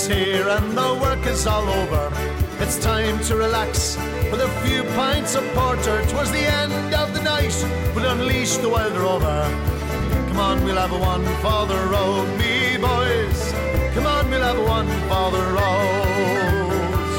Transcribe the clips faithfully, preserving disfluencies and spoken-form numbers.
here and the work is all over. It's time to relax with a few pints of porter. 'Twas the end of the night, we'll unleash the wild rover. Come on, we'll have one for the road, me boys. Come on, we'll have one for the road.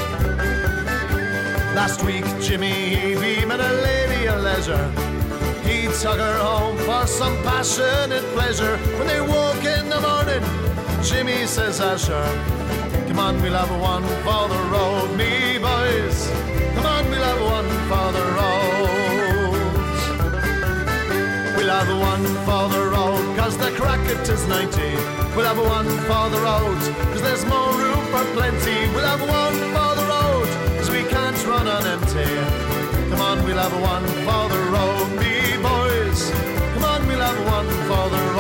Last week, Jimmy, he met a lady of leisure. He took her home for some passionate pleasure. When they woke in the morning, Jimmy says, Asher, come on, we'll have one for the road, me boys. Come on, we'll have one for the road. We'll have one for the road, cause the cracket is ninety. We'll have one for the road, cause there's more room for plenty. We'll have one for the road, cause we can't run on empty. Come on, we'll have one for the road, me boys. Come on, we'll have one for the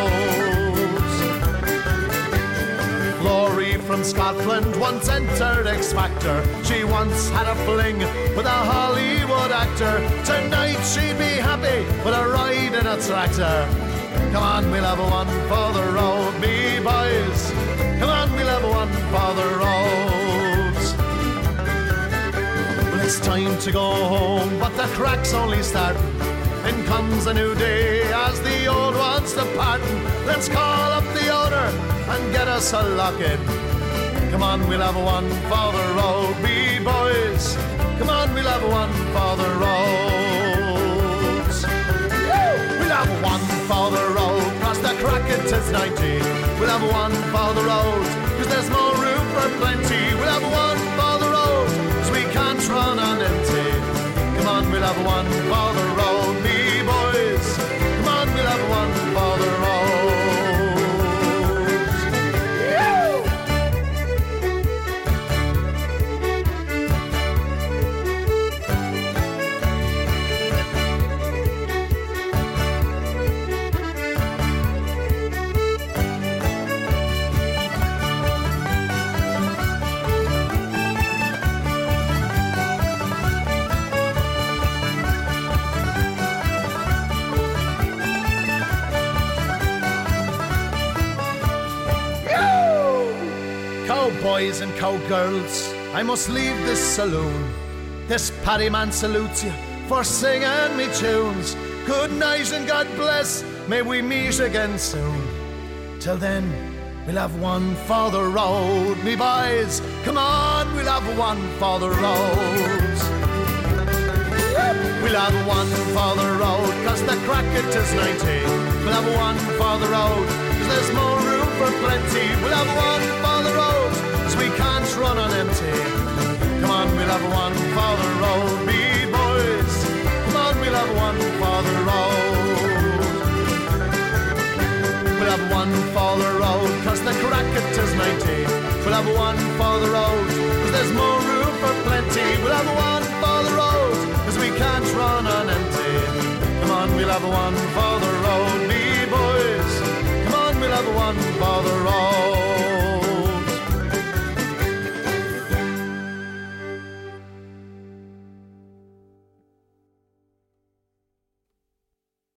road. Laurie from Scotland once entered X Factor. She once had a fling with a Hollywood actor. Tonight she'd be happy with a ride in a tractor. Come on, we'll have one for the road, me boys. Come on, we'll have one for the roads. Well, it's time to go home, but the crack's only starting. In comes a new day as the old one's departing. Let's call up the owner and get us a lock-in. Come on, we'll have one for the road, me boys. Come on, we'll have one for the roads. We'll have one for the road, cross the cracket is ninety. We'll have one for the road, cause there's more room for plenty. We'll have one for the road, cause we can't run on empty. Come on, we'll have one for the road, me boys. Come on, we'll have one for the road. Boys and cowgirls, I must leave this saloon. This Paddy man salutes you for singing me tunes. Good night and God bless, may we meet again soon. Till then, we'll have one for the road, me boys. Come on, we'll have one for the road. We'll have one for the road, cause the cracket is ninety. We'll have one for the road, cause there's more room for plenty. We'll have one for the road, cause we can't run on empty. Come on, we'll have one for the road, me boys. Come on, we'll have one for the road. We'll have one for the road, cause the cracket is ninety. We'll have one for the road, cause there's more room for plenty. We'll have one for the road, cause we can't run on empty. Come on, we'll have one for the road, me boys. Come on, we'll have one for the road.